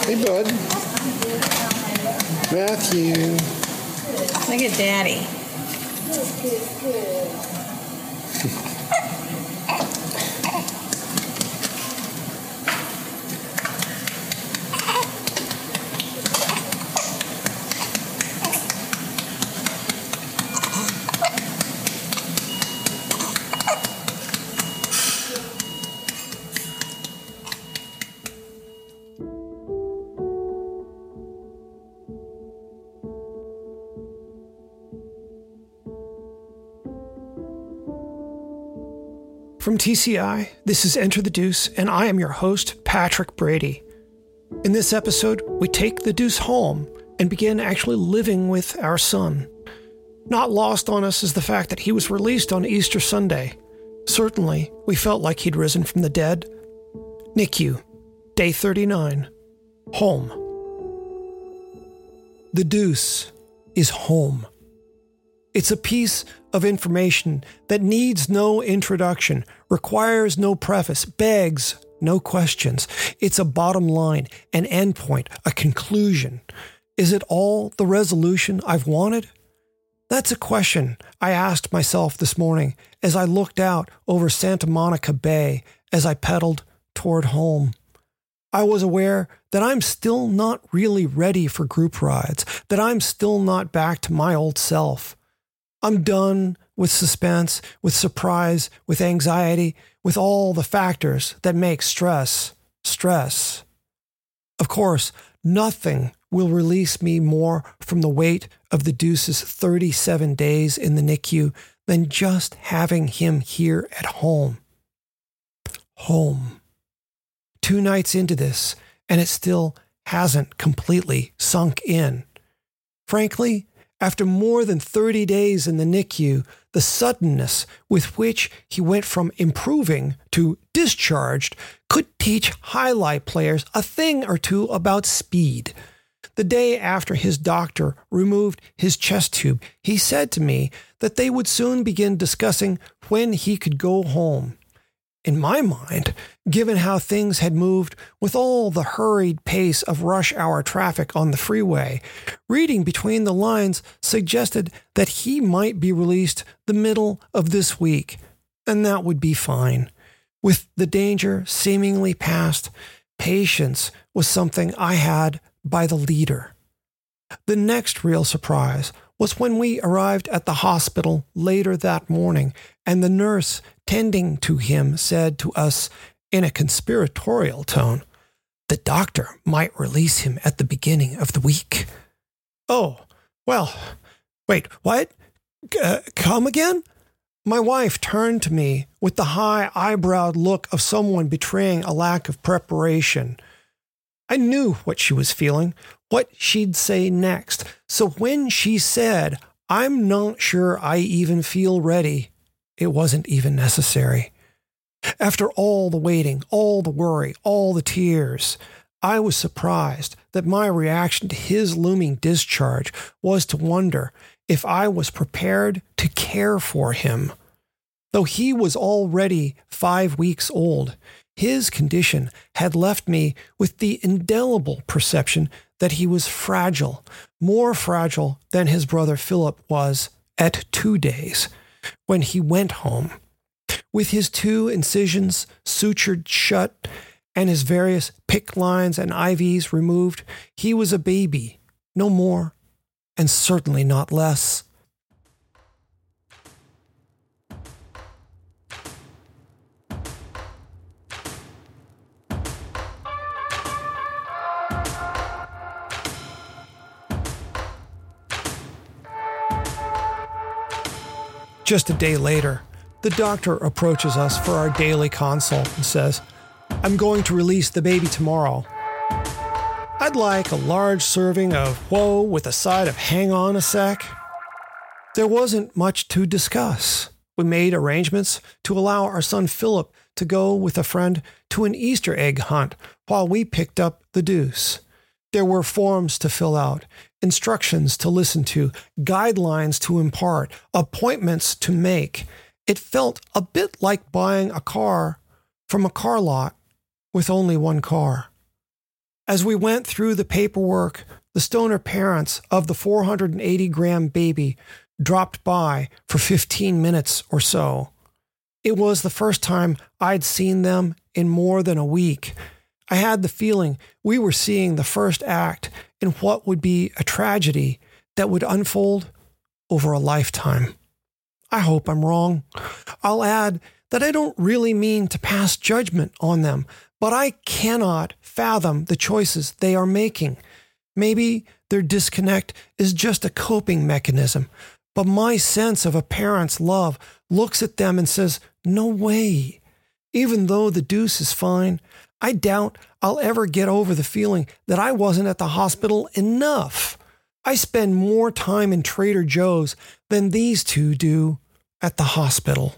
Hey, bud. Matthew. Look at Daddy. From TCI, this is Enter the Deuce, and I am your host, Patrick Brady. In this episode, we take the Deuce home and begin actually living with our son. Not lost on us is the fact that he was released on Easter Sunday. Certainly, we felt like he'd risen from the dead. NICU, Day 39, Home. The Deuce is home. It's a piece of information that needs no introduction, requires no preface, begs no questions. It's a bottom line, an endpoint, a conclusion. Is it all the resolution I've wanted? That's a question I asked myself this morning as I looked out over Santa Monica Bay as I pedaled toward home. I was aware that I'm still not really ready for group rides, that I'm still not back to my old self. I'm done with suspense, with surprise, with anxiety, with all the factors that make stress. Of course, nothing will release me more from the weight of the Deuce's 37 days in the NICU than just having him here at home. Home. 2 nights into this, and it still hasn't completely sunk in. Frankly, after more than 30 days in the NICU, the suddenness with which he went from improving to discharged could teach highlight players a thing or two about speed. The day after his doctor removed his chest tube, he said to me that they would soon begin discussing when he could go home. In my mind, given how things had moved with all the hurried pace of rush hour traffic on the freeway, reading between the lines suggested that he might be released the middle of this week, and that would be fine. With the danger seemingly past, patience was something I had by the leader. The next real surprise was when we arrived at the hospital later that morning, and the nurse tending to him said to us in a conspiratorial tone, "The doctor might release him at the beginning of the week." Oh, well, wait, what? Come again? My wife turned to me with the high eyebrowed look of someone betraying a lack of preparation. I knew what she was feeling, what she'd say next. So when she said, "I'm not sure I even feel ready," it wasn't even necessary. After all the waiting, all the worry, all the tears, I was surprised that my reaction to his looming discharge was to wonder if I was prepared to care for him. Though he was already 5 weeks old, his condition had left me with the indelible perception that he was fragile, more fragile than his brother Philip was at 2 days. When he went home, with his 2 incisions sutured shut and his various PICC lines and IVs removed, he was a baby, no more, and certainly not less. Just a day later, the doctor approaches us for our daily consult and says, "I'm going to release the baby tomorrow. I'd like a large serving of whoa with a side of hang on a sec." There wasn't much to discuss. We made arrangements to allow our son Philip to go with a friend to an Easter egg hunt while we picked up the Deuce. There were forms to fill out, instructions to listen to, guidelines to impart, appointments to make. It felt a bit like buying a car from a car lot with only one car. As we went through the paperwork, the Stoner parents of the 480-gram baby dropped by for 15 minutes or so. It was the first time I'd seen them in more than a week. I had the feeling we were seeing the first act in what would be a tragedy that would unfold over a lifetime. I hope I'm wrong. I'll add that I don't really mean to pass judgment on them, but I cannot fathom the choices they are making. Maybe their disconnect is just a coping mechanism, but my sense of a parent's love looks at them and says, no way. Even though the deuce is fine, I doubt I'll ever get over the feeling that I wasn't at the hospital enough. I spend more time in Trader Joe's than these two do at the hospital.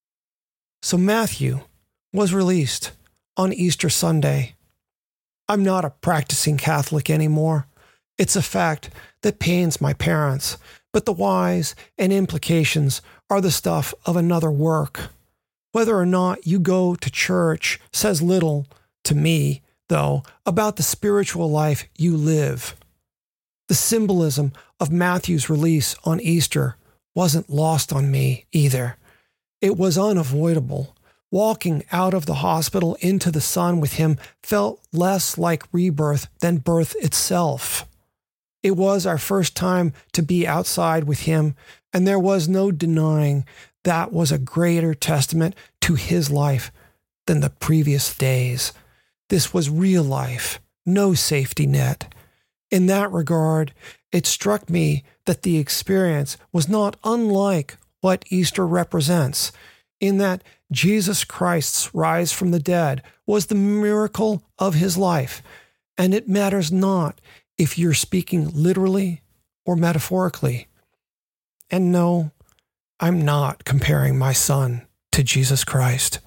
So Matthew was released on Easter Sunday. I'm not a practicing Catholic anymore. It's a fact that pains my parents, but the whys and implications are the stuff of another work. Whether or not you go to church says little to me, though, about the spiritual life you live. The symbolism of Matthew's release on Easter wasn't lost on me either. It was unavoidable. Walking out of the hospital into the sun with him felt less like rebirth than birth itself. It was our first time to be outside with him, and there was no denying that was a greater testament to his life than the previous days. This was real life, no safety net. In that regard, it struck me that the experience was not unlike what Easter represents, in that Jesus Christ's rise from the dead was the miracle of his life, and it matters not if you're speaking literally or metaphorically. And no, I'm not comparing my son to Jesus Christ.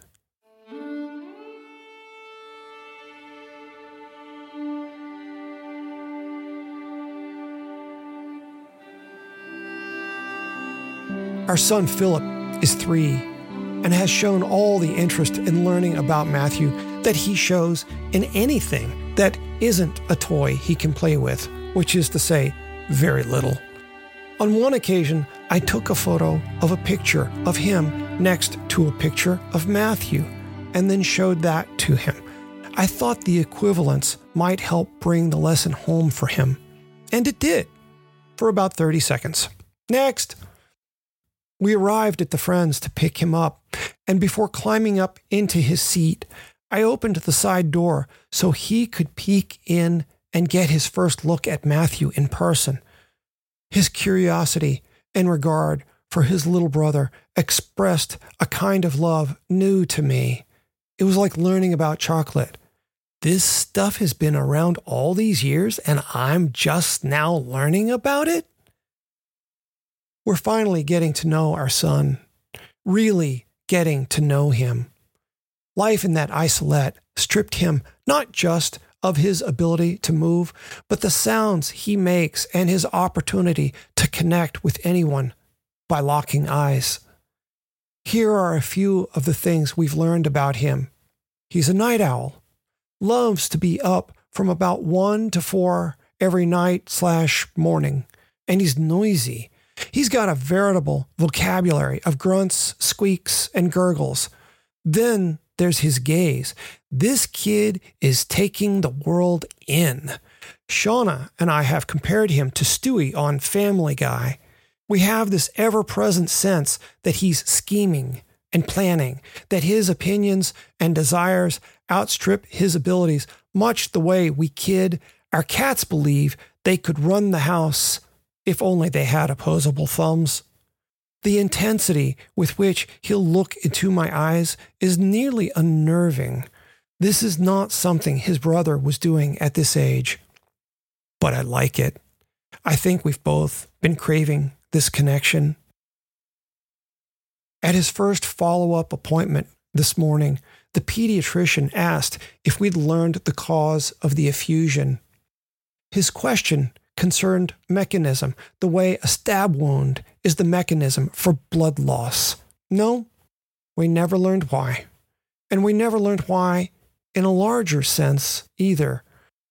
Our son Philip is 3 and has shown all the interest in learning about Matthew that he shows in anything that isn't a toy he can play with, which is to say, very little. On one occasion, I took a photo of a picture of him next to a picture of Matthew and then showed that to him. I thought the equivalence might help bring the lesson home for him, and it did, for about 30 seconds. Next! We arrived at the Friends to pick him up, and before climbing up into his seat, I opened the side door so he could peek in and get his first look at Matthew in person. His curiosity and regard for his little brother expressed a kind of love new to me. It was like learning about chocolate. This stuff has been around all these years, and I'm just now learning about it? We're finally getting to know our son, really getting to know him. Life in that isolette stripped him not just of his ability to move, but the sounds he makes and his opportunity to connect with anyone by locking eyes. Here are a few of the things we've learned about him. He's a night owl, loves to be up from about 1 to 4 every night/morning, and he's noisy. He's got a veritable vocabulary of grunts, squeaks, and gurgles. Then there's his gaze. This kid is taking the world in. Shauna and I have compared him to Stewie on Family Guy. We have this ever-present sense that he's scheming and planning, that his opinions and desires outstrip his abilities, much the way we kid our cats believe they could run the house if only they had opposable thumbs. The intensity with which he'll look into my eyes is nearly unnerving. This is not something his brother was doing at this age. But I like it. I think we've both been craving this connection. At his first follow-up appointment this morning, the pediatrician asked if we'd learned the cause of the effusion. His question concerned mechanism, the way a stab wound is the mechanism for blood loss. No, we never learned why. And we never learned why in a larger sense either.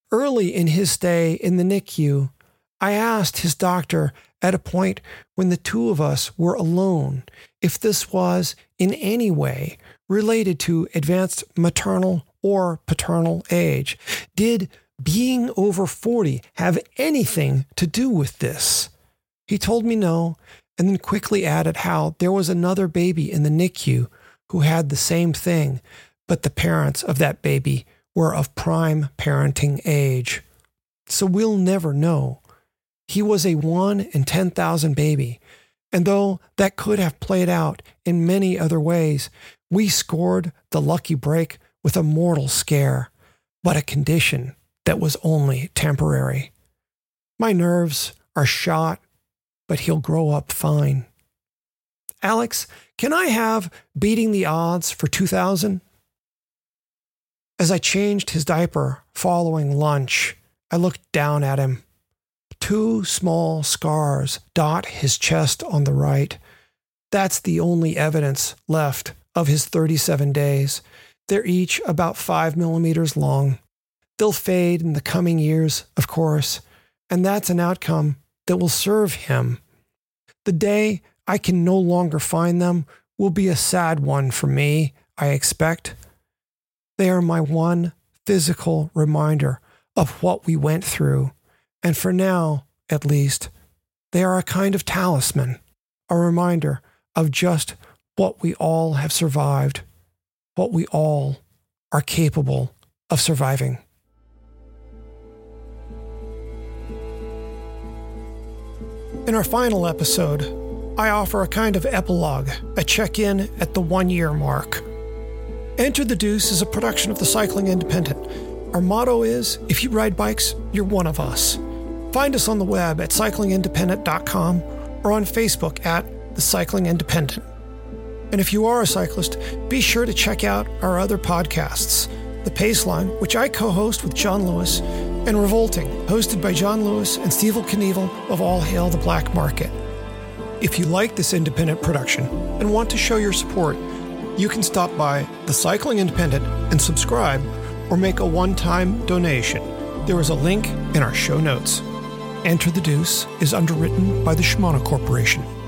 Early in his stay in the NICU, I asked his doctor at a point when the two of us were alone if this was in any way related to advanced maternal or paternal age. Did being over 40 have anything to do with this? He told me no, and then quickly added how there was another baby in the NICU who had the same thing, but the parents of that baby were of prime parenting age. So we'll never know. He was a 1 in 10,000 baby, and though that could have played out in many other ways, we scored the lucky break with a mortal scare, but a condition that was only temporary. My nerves are shot, but he'll grow up fine. Alex, can I have Beating the Odds for 2000? As I changed his diaper following lunch, I looked down at him. 2 small scars dot his chest on the right. That's the only evidence left of his 37 days. They're each about 5 millimeters long. They'll fade in the coming years, of course, and that's an outcome that will serve him. The day I can no longer find them will be a sad one for me, I expect. They are my one physical reminder of what we went through, and for now, at least, they are a kind of talisman, a reminder of just what we all have survived, what we all are capable of surviving. In our final episode, I offer a kind of epilogue, a check-in at the 1-year mark. Enter the Deuce is a production of the Cycling Independent. Our motto is, if you ride bikes, you're one of us. Find us on the web at cyclingindependent.com or on Facebook at The Cycling Independent. And if you are a cyclist, be sure to check out our other podcasts, The Paceline, which I co-host with John Lewis, and Revolting, hosted by John Lewis and Steve Knievel of All Hail the Black Market. If you like this independent production and want to show your support, you can stop by The Cycling Independent and subscribe or make a one-time donation. There is a link in our show notes. Enter the Deuce is underwritten by the Shimano Corporation.